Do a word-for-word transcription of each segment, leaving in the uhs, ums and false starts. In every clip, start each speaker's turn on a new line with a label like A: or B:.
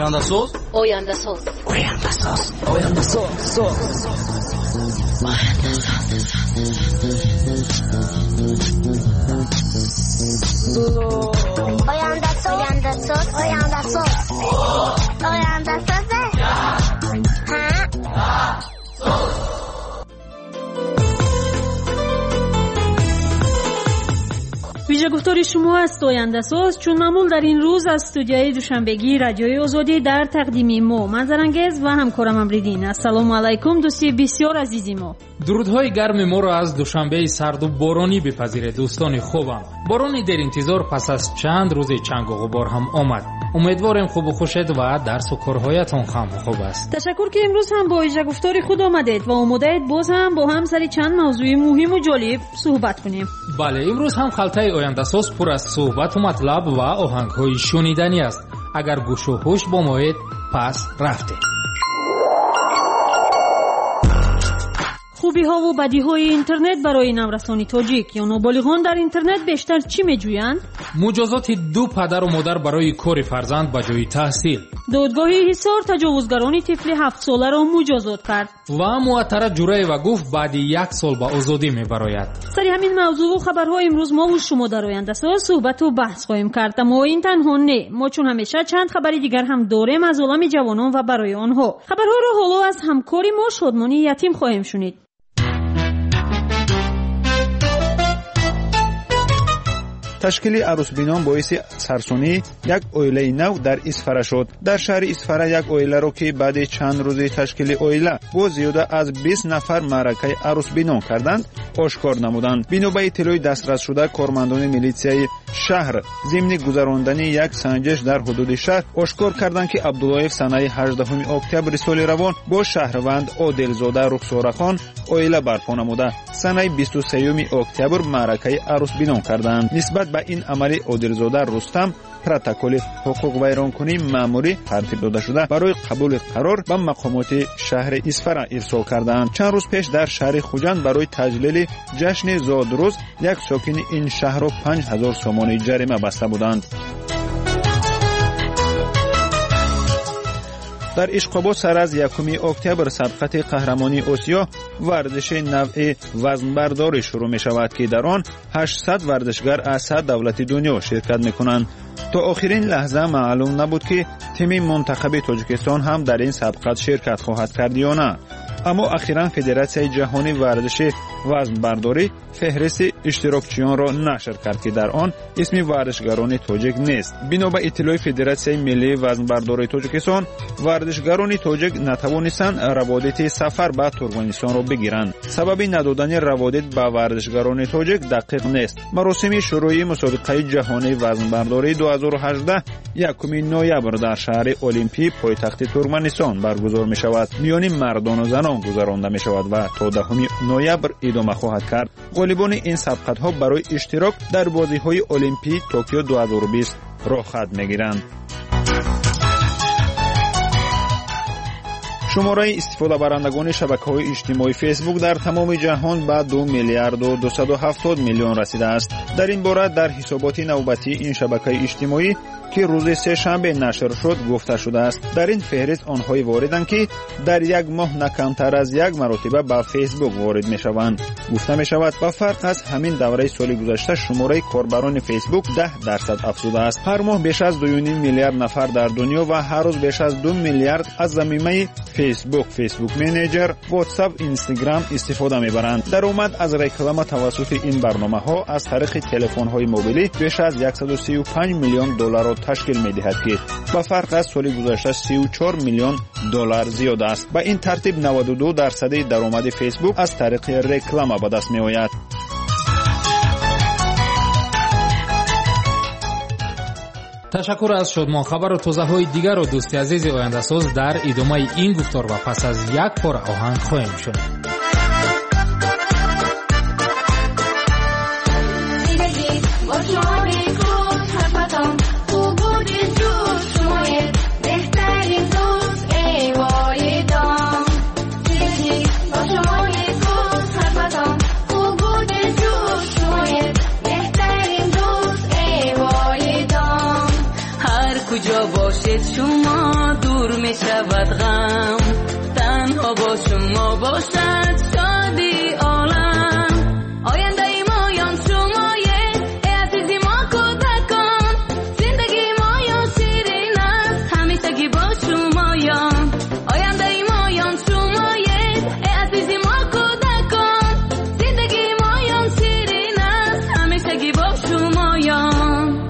A: Oyandasöz.
B: Oyandasöz.
A: Oyandasöz. Oyandasöz.
C: Oyandasöz. Oyandasöz. Oyandasöz. Oyandasöz. Ha?
D: ویژه گفتاری شما است آینده‌ساز. چون معمول در این روز از استودیوی دوشنبگی رادیوی آزادی در تقدیم ما منظرانگیز و همکارم امریدین. السلام علیکم دوستی بسیار عزیزی ما.
E: درودهای گرم ما را از دوشنبه سرد و بارانی بپذیرید دوستان خوبم. بارانی در انتظار پس از چند روز چنگ و غبار هم آمد. امیدوارم خوب و خوشید و درس و کارهایتان هم خوب است.
D: تشکر که امروز هم با ویژه گفتاری خود آمدید و آماده‌اید باز هم با هم سر چند موضوع مهم و جالب صحبت کنیم.
E: بله، امروز هم خلطه آینده‌ساز پر از صحبت و مطلب و آهنگ‌های شنیدنی است. اگر گوش و هوش با مایید پس رفته.
D: خوبی ها و بدی های اینترنت برای نورسان تاجیک یا نابالغان در اینترنت بیشتر چی میجویند؟
E: مجازات دو پدر و مادر برای کار فرزند به جای تحصیل.
D: دادگاه حصار تجاوزگران طفل هفت ساله را مجازات کرد.
E: و معطره جرأت و گفت بعد یک سال به آزادی میبراید.
D: سر همین موضوع و خبرها امروز ما و شما در آینده‌ساز صحبت و بحث خواهیم کرد. اما این تنها نه، ما چون همیشه چند خبری دیگر هم داریم از عالم جوانان و برای آنها. خبرها را حالا از همکاری ما شادمانی یتیم خواهیم شنید.
F: تشکیل عروس بینان باعث سرسونی یک اویله نو در اسفره شد. در شهر اسفره یک اویله رو که بعد چند روز تشکیل اویله با زیاده از بیست نفر معرکه عروس بینان کردند آشکار نمودند. بنا به اطلاع دسترس شده کارمندان میلیسیای شهر ضمن گذراندن یک سنجش در حدود شهر آشکار کردند که عبداللایف سنه هجدهم اکتبر سال روان با شهروند عادلزاده رخسارخان اویله برپا نموده سنه بیست و سوم اکتبر معرکه عروس بینان کردند. نسبت به این عمل عادلزاده رستم پروتکل حقوق ویرانکنی ماموری ترتیب داده شده برای قبول قرار به مقامات شهر اسفره ارسال کردند. چند روز پیش در شهر خوجند برای تجلیل جشن زادروز یک ساکن این شهر را پنج هزار سومان جریمه بسته بودند. در اشقاباد سر از یکم اکتبر سبقت قهرمانی آسیا ورزش نوع وزنبرداری شروع می شود که در آن هشتصد ورزشگر از صد دولت دنیا شرکت می کنند. تا آخرین لحظه معلوم نبود که تیم منتخب تاجیکستان هم در این سبقت شرکت خواهد کرد یا نه. اما اخیراً فدراسیون جهانی ورزش وزنبرداری فهرست اشتراکچیان را نشر کرد که در آن اسم ورزشگران تاجیک نیست. بنا به اطلاع فدراسیون ملی وزنبرداری تاجیکستان ورزشگران تاجیک نتوانستند روادت سفر به ترکمنستان را بگیرند. سبب ندادن روادت به ورزشگران تاجیک دقیق نیست. مراسم شروع مسابقه جهانی وزنبرداری دو هزار و هجده یکم نوامبر در شهر المپی پایتخت ترکمنستان برگزار می شود. میان مردان و زنان گذرانده می شود و تا دهم نوامبر ادامه خواهد کرد. غالبان این سبقت ها برای اشتراک در بازی های المپی توکیو دو هزار و بیست راه خط می گیرند. شماره استفاده برندگان شبکه‌های اجتماعی فیسبوک در تمام جهان به دو میلیارد و دویست و هفتاد میلیون رسیده است. در این باره در حسابات نوبتی این شبکه اجتماعی که روز سه شنبه نشر شد گفته شده است. در این فهرست آنهایی واردند که در یک ماه نه کمتر از یک مرتبه به فیسبوک وارد میشوند. گفته می شود با فرق از همین دوره سال گذشته شماره کاربران فیسبوک ده درصد افزوده است. هر ماه بیش از دو و نیم میلیارد نفر در دنیا و هر روز بیش از دو میلیارد از ضمیمه فیسبوک، فیسبوک منیجر، واتساپ، اینستاگرام استفاده میبرند. درآمد از رکلام توسط این برنامه ها از طریق تلفن های موبیلی بیش از صد و سی و پنج میلیون دلار را تشکیل میدهد که با فرق از سال گذشته سی و چهار میلیون دلار زیاد است. با این ترتیب نود و دو درصد درآمد فیسبوک از طریق رکلام به دست میآید.
E: تشکر از شادمان. خبر و توضیح های دیگر و دوستی عزیز آینده‌ساز در ادامه این گفتار و پس از یک پاره آهنگ خواهیم شنید.
B: کجا باشید شما دور می شود غم، تنها با شما باشد شادی عالم. آینده ما یان شمایید ای عزیزی ما کودکان، زندگی ما یان شیرین است همیشگی با شما یان. آینده ما یان شمایید ای عزیزی ما کودکان، زندگی ما یان شیرین است همیشگی با شما یان.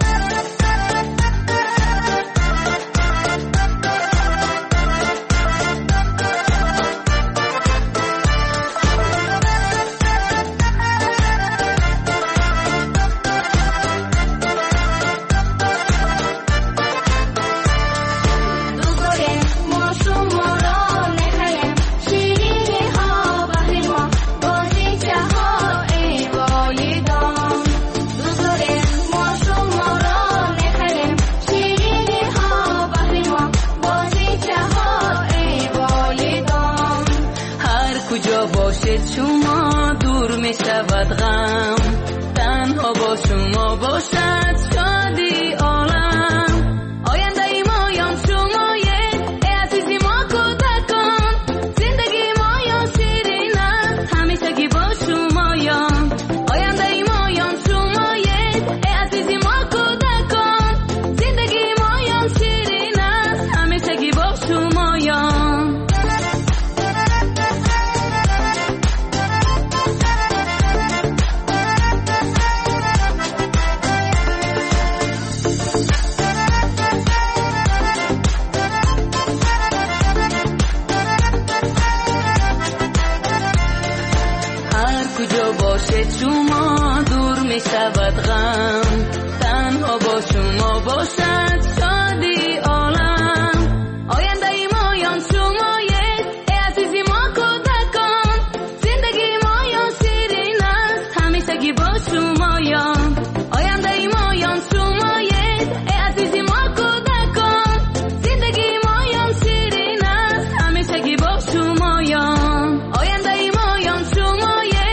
B: شما دور می شود غم، تنها با شما باشد شادی عالم. آینده ما یان شمایید ای عزیزی ما کودکان، زندگی ما یان شیرین است همیشگی با شما یان. آینده ما یان شمایید ای عزیزی ما کودکان، زندگی ما یان شیرین است همیشگی با شما یان. کجا باشید شما دور می شود غم، تنها با شما باشد شادی عالم. آینده ما یان شمایید ای عزیزی ما کودکان، زندگی ما یان شیرین است همیشگی با شما یان. آینده ما یان شمایید ای عزیزی ما کودکان، زندگی ما یان شیرین است همیشگی با شما یان. آینده ما یان شمایید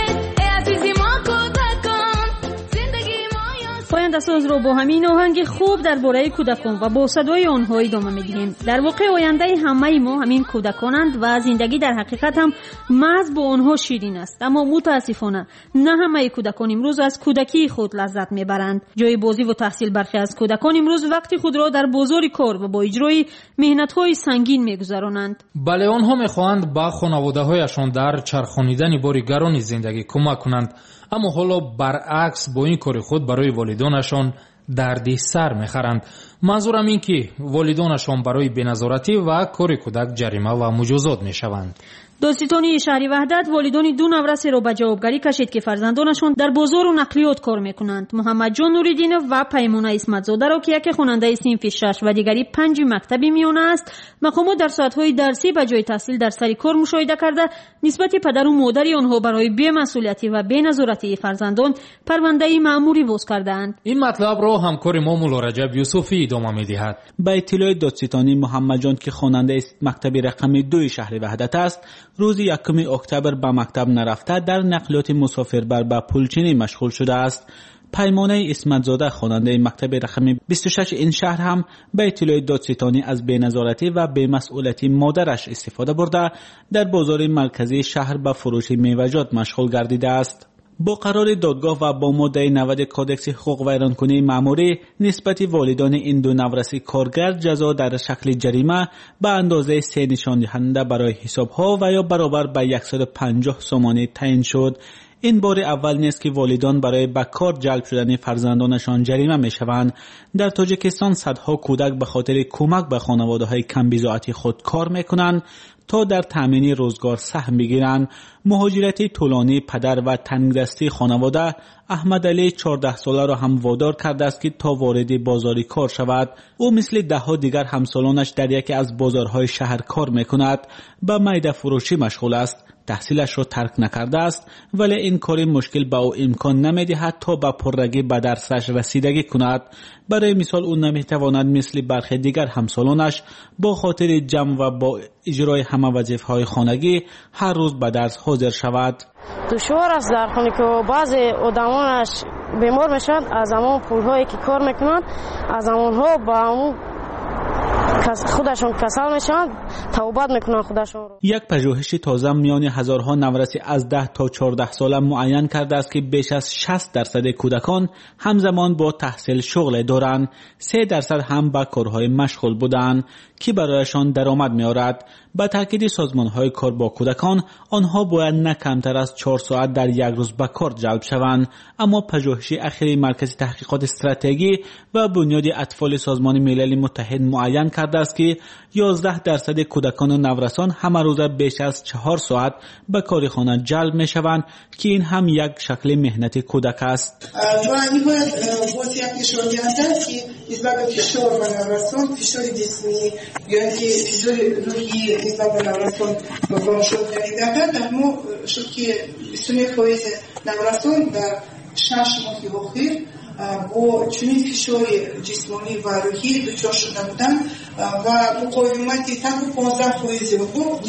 D: پاینده ساز رو با همین آهنگ خوب درباره کودکان و با صدای آنها ادامه میدیم. در واقع آینده همه ما همین کودکانند و زندگی در حقیقت هم محض با آنها شیرین است، اما متاسفانه نه همه کودکان امروز از کودکی خود لذت میبرند. جای بازی و تحصیل برخی از کودکان امروز وقتی خود را در بازار کار و با اجرای مهنت‌های سنگین میگذرانند.
E: بله، آنها میخواهند با خانواده‌هایشان در چرخانیدن بار گران زندگی کمک کنند، اما حالا برعکس با این کار خود برای والدانشان دردی سر میخرند. منظورم این که والدانشان برای بی‌نظارتی و کار کودک جریمه و مجازات میشوند.
D: دادستانی شهری وحدت والدان دو نورس را به جوابگری کشید که فرزندانشان در بازار و نقلیات کار میکنند. محمد جان نوریدینов و پیمانه اسمتزاده را که یکی خواننده صنف شش و دیگری پنج مکتبی میانه است، مقامات در ساعت‌های درسی به جای تحصیل در سر کار مشاهده کرده نسبت پدر و مادر آنها برای بی‌مسئولیتی و بی‌نظارتی فرزندان پرونده مأموری باز کردند.
E: این مطلب را همکار ما مولا رجب یوسفی ادامه می‌دهد.
G: با اطلاع دادستانی محمد جان که خواننده مکتب رقم دو شهر وحدت است، روز یکم اکتبر به مکتب نرفته در نقلیات مسافربر به پولچینی مشغول شده است. پیمانه اسمتزاده خواننده مکتب رقم بیست و شش این شهر هم به اطلاع دادستانی از بی‌نظارتی و بی‌مسئولیتی مادرش استفاده برده در بازار مرکزی شهر به فروش میوه‌جات مشغول گردیده است. با قرار دادگاه و با ماده نود کودکس حقوق ویرانکنی مأموری نسبت والدان این دو نورسی کارگر جزا در شکل جریمه به اندازه سه نشان دهنده برای حسابها و یا برابر به صد و پنجاه سومانی تعیین شد. این بار اول نیست که والدان برای به کار جلب شدن فرزندانشان جریمه می شوند. در تاجیکستان صدها کودک به خاطر کمک به خانواده‌های کم بضاعتی خود کار می کنند تا در تامین روزگار سهم بگیرند. مهاجرتی طولانی پدر و تنگدستی خانواده احمد علی چهارده ساله را هم وادار کرده است که تا وارد بازاری کار شود. او مثل ده ها دیگر همسالانش در یکی از بازارهای شهر کار می کند. به میده فروشی مشغول است. تحصیلش را ترک نکرده است، ولی این کار مشکل به او امکان نمیدهد تا به پررگی به درسش رسیدگی کند. برای مثال او نمیتواند مثل برخی دیگر همسالانش با خاطر جمع و با اجرای همه وظیفه‌های خانگی هر روز به درس حاضر شود.
H: دشوار است در خانه که بعضی آدمانش بیمار میشن از همون پولهایی که کار میکنن، از همونها با همون خودشون کسل میشن توبت میکنن خودشون رو.
G: یک پژوهش تازه میان هزارها نورسی از ده تا چهارده ساله معین کرده است که بیش از شصت درصد کودکان همزمان با تحصیل شغل دارند، سه درصد هم به کارهای مشغول بودند که برایشان درآمد میآورد. به تاکید سازمان‌های کار با کودکان، آنها باید نه کمتر از چهار ساعت در یک روز به کار جلب شوند. اما پژوهش اخیر مرکز تحقیقات استراتژی و بنیاد اطفال سازمان ملل متحد معین کرده است که یازده درصد کودکان و نورسان همه روز بیش از چهار ساعت به کار خانه جلب می‌شوند که این هم یک شکل مهنت کودک است.
I: و این باید واسه یک فشار گرفتن که نسبت به فشار و نورسان، فشار جسمی یا اینکه فشار روحی نسبت به نورسان با شد دریده در ما شد که بیست و نه فایز نورسان در شش ماه اخیر با چنین فشار جسمانی و روحی دچار شده بودند و مقاومت تنها پانزده فایز اونها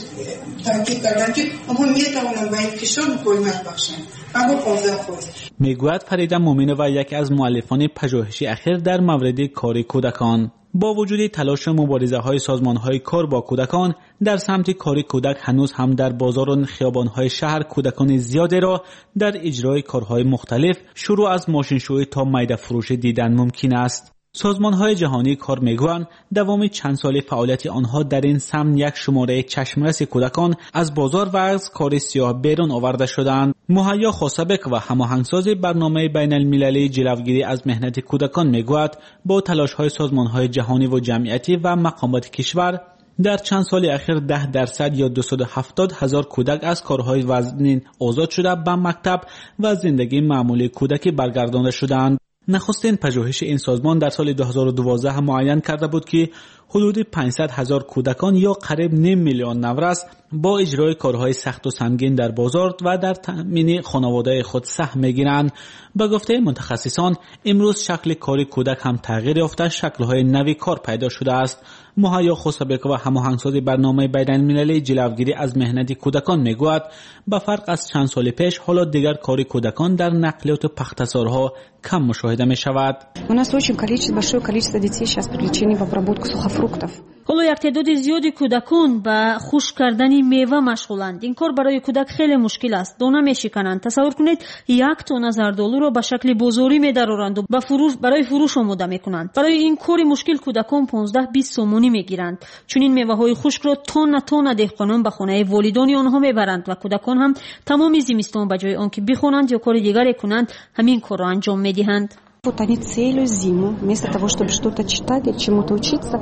I: تاکید کردند که آنها میتوانند با این فشار مقاومت بخشند، اما پانزده فایز.
G: میگوید فریده مومنه و یکی از مؤلفان پژوهش اخیر در مورد کار کودکان. با وجود تلاش و مبارزه های سازمان های کار با کودکان در سمت کار کودک، هنوز هم در بازار و خیابان های شهر کودکان زیادی را در اجرای کارهای مختلف شروع از ماشینشویی تا میده فروش دیدن ممکن است. سازمان‌های جهانی کار می‌گویند دوام چند سال فعالیت آنها در این سمت یک شماره چشمرس کودکان از بازار و از کار سیاه بیرون آورده شدند. مهیا خوسبک و هماهنگساز برنامه بین المللی جلوگیری از مهنت کودکان می‌گوید با تلاش‌های سازمان‌های جهانی و جمعیتی و مقامات کشور در چند سال اخیر ده درصد یا دویست و هفتاد هزار کودک از کارهای وزنین آزاد شده به مکتب و زندگی معمولی کودکی برگردانده شدند. نخستین پژوهش این سازمان در سال دو هزار و دوازده معین کرده بود که حدود پانصد هزار کودکان یا قریب نیم میلیون نورس با اجرای کارهای سخت و سنگین در بازار و در تامین خانواده خود سهم میگیرند. به گفته متخصصان امروز شکل کار کودک هم تغییر یافته، شکل‌های نوی کار پیدا شده است. مهیا خوسبک و هماهنگساز برنامه بین المللی جلوگیری از مهنت کودکان میگوید به فرق از چند سال پیش حالا دیگر کار کودکان در نقلیات و پخت‌سازها کم مشاهده می شود.
J: У нас очень количество большое количество детей сейчас привлечены в обработку сухофруктов.
D: حالا یک تعداد زیادی کودکان به خشک کردن میوه مشغولند. این کار برای کودک خیلی مشکل است. دانه میشکنند. تصور کنید یک تن زردآلو را به شکل بازاری میدرارند و به فروش برای فروش آماده میکنند. برای این کار مشکل کودکان پانزده بیست سومونی میگیرند. چون این میوه های خشک را تن تن دهقانان به خانه والدان آنها میبرند و کودکان هم تمام زمستان به جای آنکه بخوانند یا کار دیگری کنند همین کار را انجام میدهند.
J: Вот они целую зиму, вместо того, чтобы что-то читать и чему-то учиться,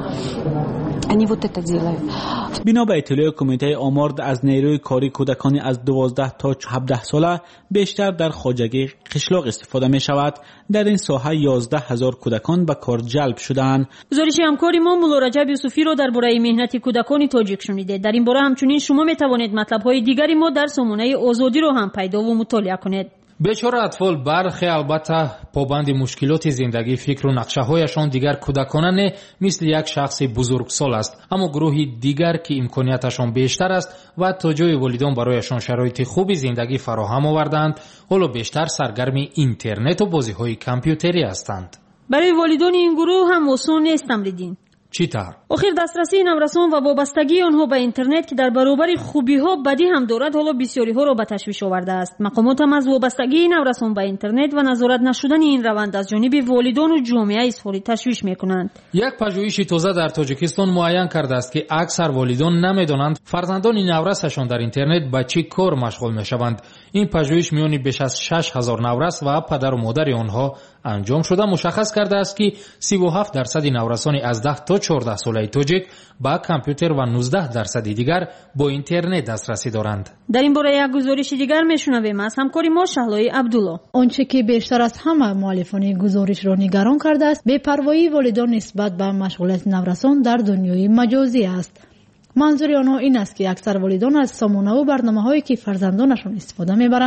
J: они вот это делают.
G: بنا به اطلاع کمیته آمار از نیروی کاری کودکانی از دوازده تا هفده ساله بیشتر در خواجگی قشلاق استفاده می شود. در این ساحه یازده هزار کودکان به کار جلب شدند.
D: گزارش همکاری ما مولا رجب یوسفی را درباره مهنت کودکان تاجیک شنیده. در این باره همچنین شما می توانید مطلب های دیگری ما در سامانه آزادی را هم پیدا و مطالعه کنید.
E: بچه‌ها اطفال برخی البته پابند مشکلات زندگی فکر و نقشه‌هایشان دیگر کودکانه مثل یک شخص بزرگسال است، اما گروهی دیگر که امکاناتشان بیشتر است و تا جای والدین برایشان شرایط خوبی زندگی فراهم آوردند، حالا بیشتر سرگرم اینترنت و بازی‌های کامپیوتری هستند.
D: برای والدین این گروه هم آسان نیست تمریدین.
E: چی‌طور؟
D: آخر دسترسی نورسان و وابستگی آنها به اینترنت که در برابر خوبی‌ها بدی هم دارد حالا بسیاری‌ها را به تشویش آورده است. مقامات هم از وابستگی نورسان به اینترنت و نظارت نشدن این روند از جانب والدان و جامعه اظهار تشویش می‌کنند.
E: یک پژوهش تازه در تاجیکستان معین کرده است که اکثر والدان نمی‌دانند فرزندان نورسشان در اینترنت با چه کار مشغول می‌شوند. این پژوهش میان بیش از شش هزار نورس و پدر و مادر آنها انجام شده مشخص کرده است که سی و هفت درصد نورسان از ده تا چهارده ساله تاجیک با کامپیوتر و نوزده درصد دیگر با اینترنت دسترسی دارند.
D: در این باره یک گزارش دیگر میشنویم از همکاری ما شهلای عبدالله.
K: آنچه که بیشتر از همه مؤلفان گزارش را نگران کرده است بی‌پروایی والدان نسبت به مشغولیت نورسان در دنیای مجازی است. منظور آنها این است که اکثر والدان از سامانه و برنامه‌هایی که فرزندانشان استفاده می‌برند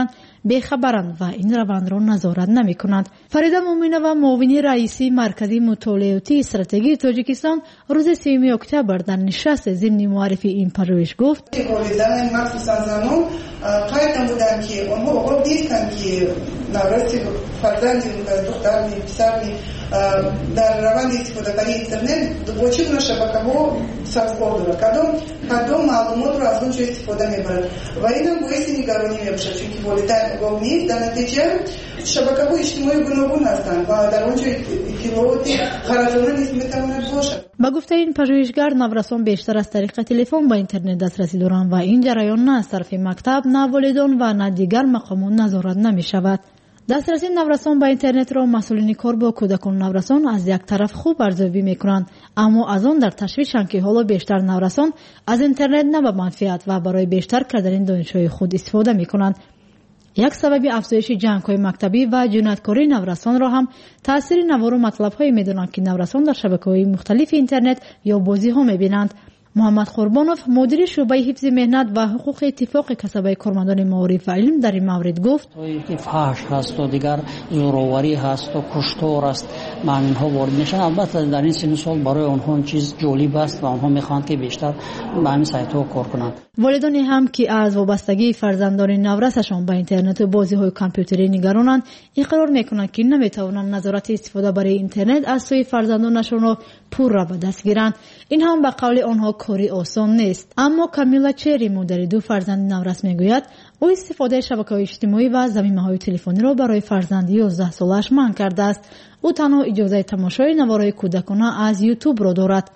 K: بخبرند و این روند را نظارت نمی کنند. فریده مومینه و معاون رئیسی مرکز مطالعاتی استراتژی تاجیکستان روز سوم اکتبر در نشست ضمن معرفی این پژوهش گفت
I: والدین مخصوصا زنان قایدم بودن که آنها اوقات نیستن که نوستی فرزندی دختر پسری در روند استفاده در اینترنت با چه شبکه ها سازگار دارد، کدام کدام معلومات را از اونجا استفاده میبرد و این هم باعث نگرانی میباشد، چون که والدین آگاه نیست. در نتیجه شبکه های اجتماعی گوناگون هستند و در اونجا اطلاعات غلطانه نیز میتواند باشد.
K: با گفته این پژوهشگر، نورسان بیشتر از طریق تلفن با اینترنت دسترسی دارند و این جریان نه از طرف مکتب، نه والدان و نه دیگر مقامات نظارت نمی شود. دسترسی نورسان با اینترنت را مسئولین کار با کودکان نورسان از یک طرف خوب ارزیابی میکنند، اما از آن در تشویشند که حالا بیشتر نورسان از اینترنت نه به منفعت و برای بیشتر کردن دانش‌های خود استفاده میکنند. یک سبب افزایش جنگ‌های مکتبی و جنایتکاری نورسان را هم تاثیر نوار و مطلب‌های می‌دانند که نورسان در شبکه‌های مختلف اینترنت یا بازی‌ها می‌بینند. محمد قربانوف، مدیر شعبه حفظ مهنت و حقوق اتفاق کسبه کارمندان معارف و علم در این مورد گفت:
L: فحش هست و دیگر زوراوری هست و کشتار است، معنی‌ها وارد میشن. البته در این سن سال برای آنها چیز جالب است و آنها میخواهند که بیشتر با همین سایت‌ها کار کنند.
K: والدانی هم که از وابستگی فرزندان نورسشان به اینترنت و بازی‌های کامپیوتری نگرانند، اقرار میکنند که نمیتوانند نظارت استفاده برای اینترنت از سوی فرزندانشان را پور را به دست گیرند. این هم به قول آنها کاری آسان نیست. اما کامیلا چری، مادر دو فرزند نورس، میگوید او استفاده شبکه‌های اجتماعی و زمینه‌های تلفنی را برای فرزند یازده سالش منع کرده است. او تنها اجازه تماشای نوارهای کودکانه از یوتیوب را دارد.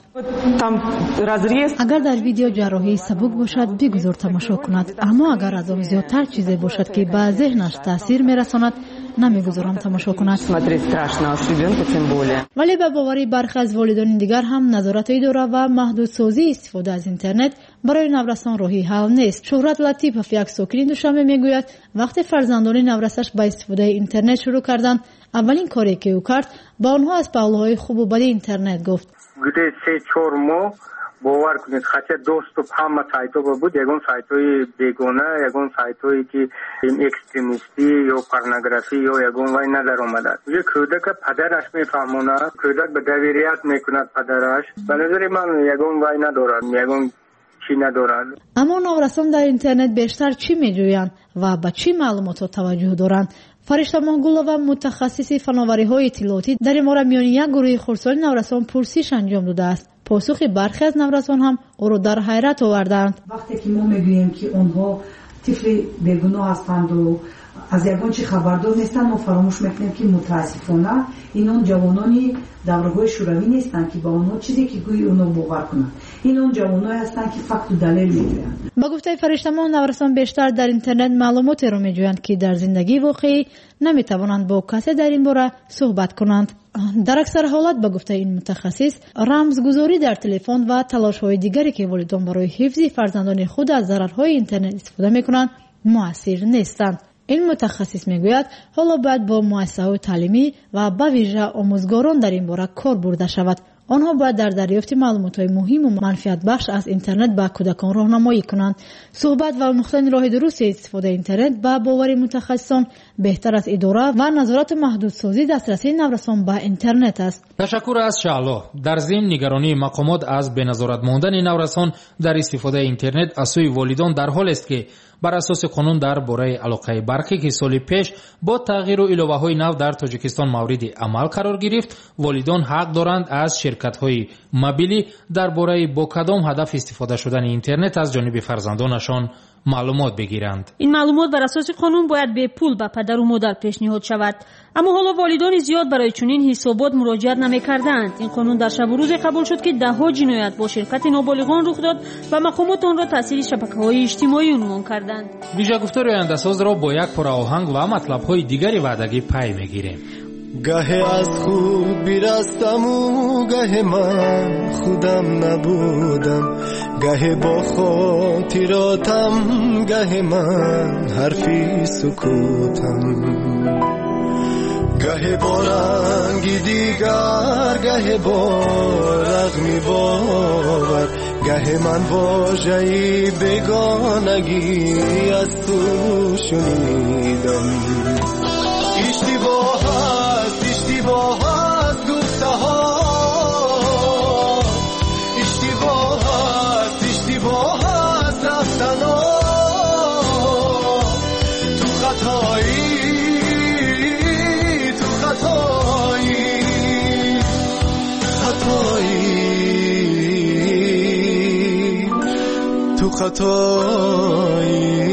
K: اگر در ویدیو جراحی سبک باشد بگذار تماشا کند، اما اگر از آن زیادتر چیزی باشد که به ذهنش تاثیر میرساند نمیگذارم تماشا کند. ولی به باوری برخی از والدین دیگر هم نظارت اداره و محدودسازی استفاده از اینترنت برای نورسان راهی حل نیست. شهرت لطیف، یک ساکن دوشنبه، میگوید وقتی فرزندان نورسش با استفاده اینترنت شروع کردند، اولین کاری که او کرد با آنها از پهلوهای خوب و بد اینترنت گفت.
M: گوده سه چهار ماه باور کنید خاطر دوست و همه سایت‌ها بود، یگان سایت‌های بیگانه، یگان سایت‌هایی که اکستریمیستی یا پورنوگرافی یا یگان وای ندار اومده. یه کودک پدرش میفهمونه، کودک به دویریت میکند پدرش. به نظر من یگان وای ندارد، یگان چی ندارد.
K: اما نورسان در اینترنت بیشتر چی میجویند و به چی معلومات توجه دارند؟ فرشته ماهگلова، متخصص فناوری‌های اطلاعاتی، در این مورد میان یک گروه خردسال نورسان پرسش انجام داده است. پاسخ برخی از نورسان هم او را در حیرت آوردند.
N: وقتی که ما میگوییم که آنها طفل بیگناه هستند و از یگان چی خبردار نیستند، ما فراموش میکنیم که متاسفانه اینان جوانانی دوره‌های شوروی نیستند که با آنها چیزی که گویی اونها باور کنند. اینان جوانایی هستند که فقط و دلیل میگویند.
K: با گفته فرشته ما، نورسان بیشتر در اینترنت معلوماتی را میجویند که در زندگی واقعی نمیتوانند با کسی در این باره صحبت کنند. در اکثر حالات با گفته این متخصص، رمزگذاری در تلفن و تلاش‌های دیگری که والدین برای حفظ فرزندان خود از ضررهای اینترنت استفاده میکنند مؤثر نیستند. این متخصص میگوید حالا باید با مؤسسه‌های تعلیمی و به ویژه آموزگاران در این باره کار برده شود. آنها باید در دریافت معلومات‌های مهم و منفعت بخش از اینترنت به کودکان راهنمایی کنند. صحبت و آموختن راه درست استفاده اینترنت به باور متخصصان بهتر از اداره و نظارت محدودسازی دسترسی نورسان به اینترنت است.
E: تشکر از شعلا. در ضمن نگرانی مقامات از بنظارت ماندن نورسان در استفاده اینترنت از سوی والدان در حال است که بر اساس قانون در باره علاقه برخی که سال پیش با تغییر و الوه‌های نو در تاجیکستان مورد عمل قرار گرفت، والدان حق دارند از شرکت‌های موبیلی در باره با کدام هدف استفاده شدن اینترنت از جانب فرزندانشان معلومات بگیرند.
D: این معلومات بر اساس قانون باید به پول به پدر و مادر پیشنهاد شود، اما حالا والدان زیاد برای چنین حسابات مراجعت نمی‌کردند. این قانون در شب و روز قبول شد که ده‌ها جنایت با شرکت نابالغان رخ داد و مقامات آن را تاثیر شبکه‌های اجتماعی عنوان کردند.
E: ویژه گفتار آینده‌ساز را با یک پاره آهنگ و مطلب‌های دیگری وعدگی پی می‌گیریم.
O: گه از خود بیرستم و گه من خودم نبودم، گه با خاطراتم، گه من حرفی سکوتم، گه با رنگی دیگر، گه با رغمی باور، گه گه من واژه‌ای بگانگی از تو شنیدم. اشتباه است اشتباه است گفته ها، اشتباه است اشتباه است رفتن ها. تو خطایی تو خطایی خطایی تو خطایی.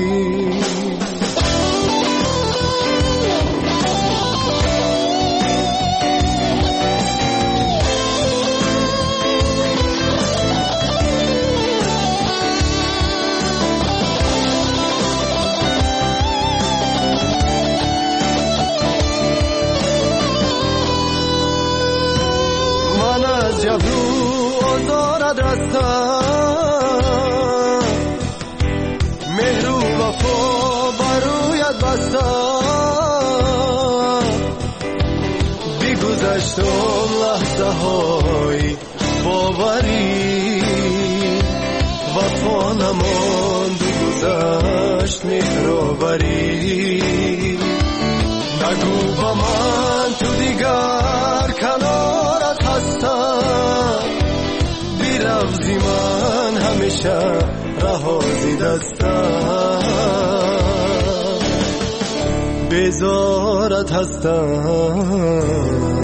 O: جبرو آزارت رستم، مهر و وفا برویت بستم. بگذشتم لحظه های باوری، وفا نماند و گذشت مهرآوری. نگو با من تو دیگر کنارت هستم، بی‌رفضی من همیشه رها زی دستم، بزارت هستم.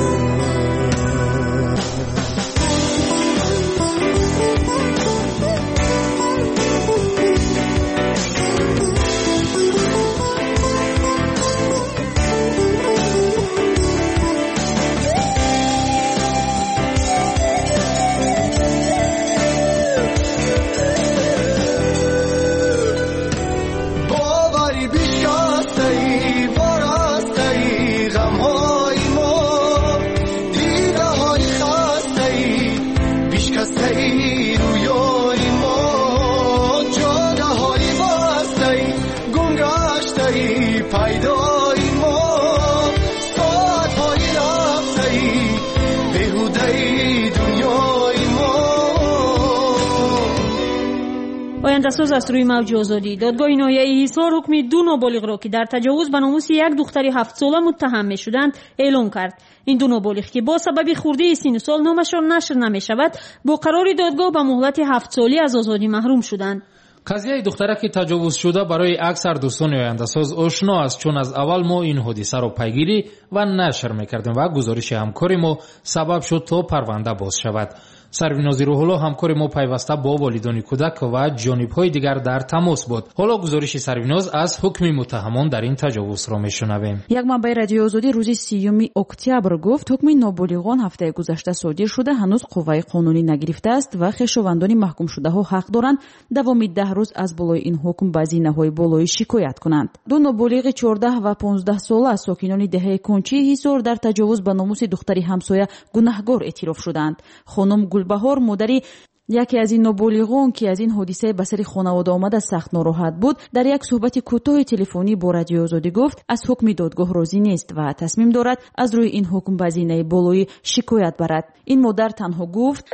D: آینده‌ساز از روی موج آزادی دادگاه ناحیه حصار حکم دو نابالغ را که در تجاوز به ناموس یک دختر هفت ساله متهم می‌شدند اعلام کرد. این دو نابالغ که با سبب خردی سن و سال نامشان نشر نمی‌شود، با قرار دادگاه به مهلت هفت سالی از آزادی محروم شدند.
E: قضیه دختره که تجاوز شده برای اکثر دوستان آینده‌ساز آشنا است، چون از اول ما این حادثه را پیگیری و نشر می‌کردیم و گزارش همکار ما سبب شد تا پرونده باز شود. سرویناز روح الله همکار ما پیوسته با والدان کودک و جانب‌های دیگر در تماس بود. حالا گزارش سرویناز از حکم متهمان در این تجاوز را میشنویم.
P: یک منبع رادیو آزادی روز سیوم اکتبر گفت حکم نابالغان هفته گذشته صادر شده، هنوز قوه قانونی نگرفته است و خویشاوندان محکوم شده ها حق دارند دوامی ده روز از بالای این حکم به زینه‌های بالایی شکایت کنند. دو نابالغ چهارده و پانزده ساله از ساکنان دهه کنچی حصار در تجاوز به ناموس دختری همسایه گناهکار اعتراف شدند. خانم بهار مادری یکی از این نابالغان که از این حادثه به سر خانواده آمده سخت ناراحت بود، در یک صحبت کوتاه تلفنی با رادیو آزادی گفت از حکم دادگاه راضی نیست و تصمیم دارد از روی این حکم به زینه بالایی شکایت برد. این مادر تنها گفت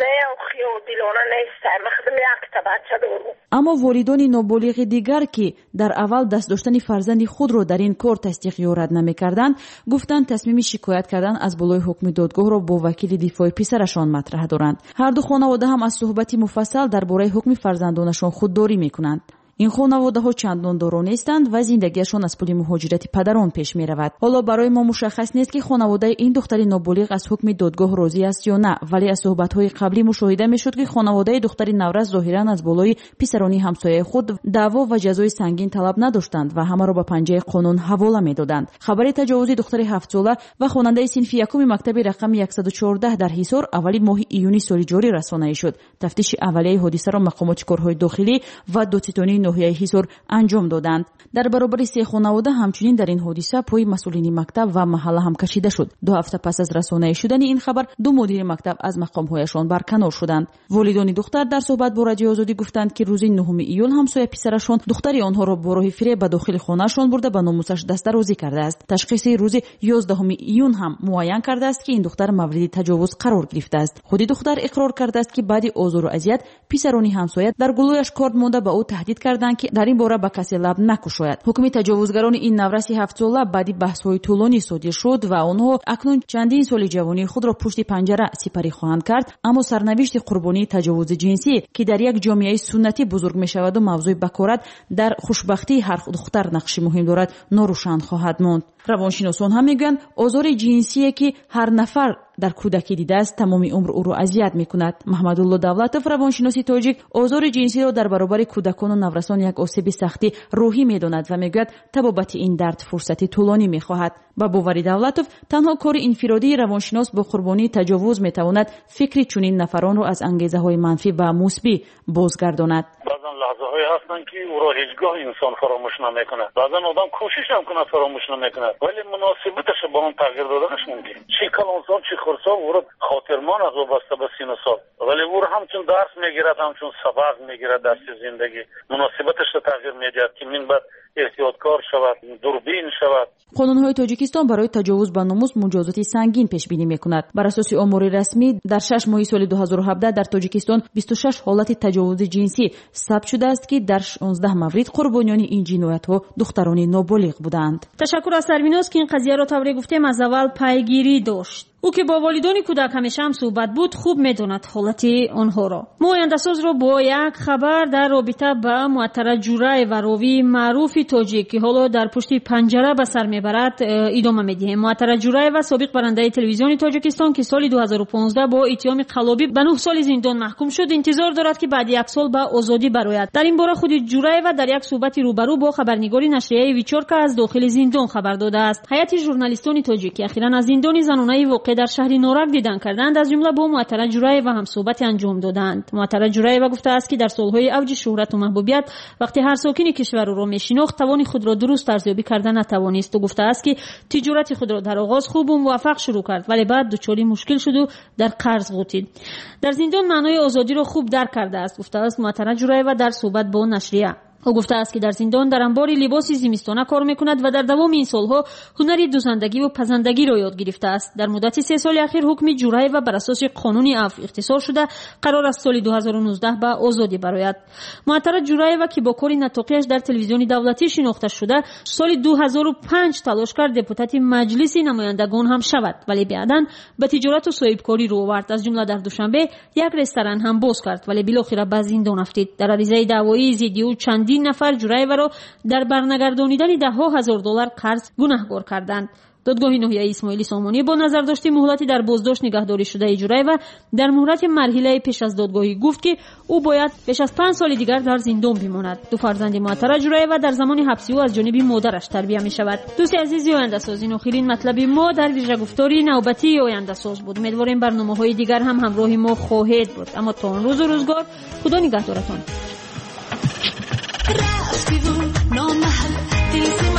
P: اما والدان نابالغ دیگر که در اول دست داشتن فرزند خود را در این کار تصدیق یا رد نمی‌کردند، گفتند تصمیم شکایت کردن از بالای حکم دادگاه را با وکیل دفاع پسرشان مطرح دارند. هر دو خانواده هم از صحبت مفصل درباره حکم فرزندانشان خودداری می‌کنند. این خانواده ها چندان دارا نیستند و زندگیشان از پول مهاجرت پدران پیش می رود. حالا برای ما مشخص نیست که خانواده این دختر نابالغ از حکم دادگاه راضی است یا نه، ولی از صحبت های قبلی مشاهده می شد که خانواده دختر نورز ظاهرا از بالای پسرانی همسایه خود دعوا و جزای سنگین طلب نداشتند و همه را به پنجه قانون حواله می دادند. خبر تجاوز دختر هفت ساله و خواننده صنف یکم مکتب رقم صد و چهارده در حصار اولی ماه ایونی سال جاری رسانه‌ای شد. تفتیش اولیه حادثه را مقامات کارهای داخلی و دادستانی ناحیه هیزور انجام دادند. در برابر سه خانواده همچنین در این حادثه پای مسئولین مکتب و محله هم کشیده شد. دو هفته پس از رسانه شدن این خبر دو مدیر مکتب از مقام‌هایشان برکنار شدند. والدان دختر در صحبت با رادیو آزادی گفتند که روز نهم ایول همسایه پسرشان دختری آنها را با راه فریب به داخل خانه‌شان برده به ناموسش دست‌درازی کرده است. تشخیص روز یازدهم ایون هم معین کرده است که این دختر مورد تجاوز قرار گرفته است. خود دختر اقرار کرده است که بعد آزار و اذیت پسران همسایه در گلویش کارد مانده به او تهدید کردند که در این باره به کسی لب نکشاید. حکم تجاوزگران این نورس هفت ساله بعد بحث‌های طولانی صادر شد و آنها اکنون چندین سال جوانی خود را پشت پنجره سپری خواهند کرد، اما سرنوشت قربانی تجاوز جنسی که در یک جامعه سنتی بزرگ می‌شود و موضوع بکارت در خوشبختی هر دختر نقش مهم دارد ناروشن خواهد ماند. روانشناسان هم میگویند آزار جنسی که هر نفر در کودکی دیده است تمام عمر او را اذیت میکند. محمدالله دولتوف روانشناس تاجیک آزار جنسی را در برابر کودکان و نورسان یک آسیب سختی روحی میداند و میگوید تبابت این درد فرصتی طولانی میخواهد. با باور دولتوف تنها کار انفرادی روانشناس با قربانی تجاوز میتواند فکری چنین نفران را از انگیزه های منفی و مثبت بازگرداند.
Q: بعضا لحظه های هستن که او را هیچگاه انسان فراموش نمیکنه. بعضا آدم کوشش هم کنه فراموش نمیکنه، ولی مناسبتش با اون تغییر دادنش ممکن. چی کلانسان چی خرسا او را خاطرمان از وابسته به سینه سال، ولی او را همچون درس میگیرد، همچون سبق میگیرد درس زندگی. مناسبتش تغییر میدهد که من بعد احتیاطکار شود، دوربین شود.
P: قانون‌های تاجیکستان برای تجاوز به ناموس مجازات سنگین پیش بینی می‌کند. بر اساس آمار رسمی در شش ماه سال دو هزار و هفده در تاجیکستان بیست و شش حالت تجاوز جنسی ثبت شده است که در شانزده مورد قربانیان این جنایت‌ها دختران نابالغ بودند.
D: تشکر از سربیناس که این قضیه را طوری گفتیم از اول پیگیری داشت. او که با والدان کودک همیشه هم صحبت بود خوب میداند حالت آنها را. ما آینده‌ساز را با یک خبر در رابطه با معطره جورای و راوی معروف تاجیک که حالا در پشت پنجره به سر میبرد ادامه میدهیم. معطره جورای و سابق برنده تلویزیون تاجیکستان که سال دو هزار و پانزده با اتهام قلابی به نه سال زندان محکوم شد انتظار دارد که بعد یک سال به آزادی برآید. در این باره خود جورای و در یک صحبت روبرو با خبرنگار نشریه ویچورکا از داخل زندان خبر داده است. هیئت ژورنالیستان تاجیک اخیراً از زندان زنانه واقع در شهر نورک دیدن کردند، از جمله با معطره جورای و هم صحبت انجام دادند. معطره جورای و گفته است که در سالهای اوج شهرت و محبوبیت وقتی هر ساکن کشور را میشناخت توان خود را درست ارزیابی کردن نتوانست و گفته است که تجارت خود را در آغاز خوب و موفق شروع کرد ولی بعد دچار مشکل شد و در قرض غوطید. در زندان معنای آزادی را خوب درک کرده است گفته است معطره جورای و در صحبت با نشریه. او گفته است که در زندان در انبار لباس زمستانه کار میکند و در دوام این سالها هنری دوزندگی و پزندگی را یاد گرفته است. در مدت سه سال اخیر حکم جورای و بر اساس قانون عفو اختصار شده قرار است سال دو هزار و نوزده به آزادی برآید. معطره جورای و که با کار نطاقیش در تلویزیون دولتی شناخته شده سال دو هزار و پنج تلاش کرد دپوتات مجلس نمایندگان هم شود ولی بعداً به تجارت و صاحبکاری رو آورد. از جمله در دوشنبه یک رستوران هم باز کرد ولی بالاخره به زندان افتید. در عریضه دعوایی ضد او چند دین نفر جورای و را در برنگردانیدن ده ها هزار دلار قرض گناهکار کردند. دادگاه ناحیه اسماعیلی سامانی با نظر داشتی مهلت در بازداشت نگهداری شده جورای و در مهلت مرحله پیش از دادگاهی گفت که او باید بیش از پنج سال دیگر در زندان بماند. دو فرزند معطره جورای و در زمان حبسی او از جانب مادرش تربیت می شود. دوست عزیزی آینده ساز این آخرین مطلب ما در ویژه گفتاری نوبتی آینده ساز بود. امیدواریم برنامه‌های دیگر هم همراه ما خواهید بود. اما تا آن روز و روزگار خدا نگهدارتان.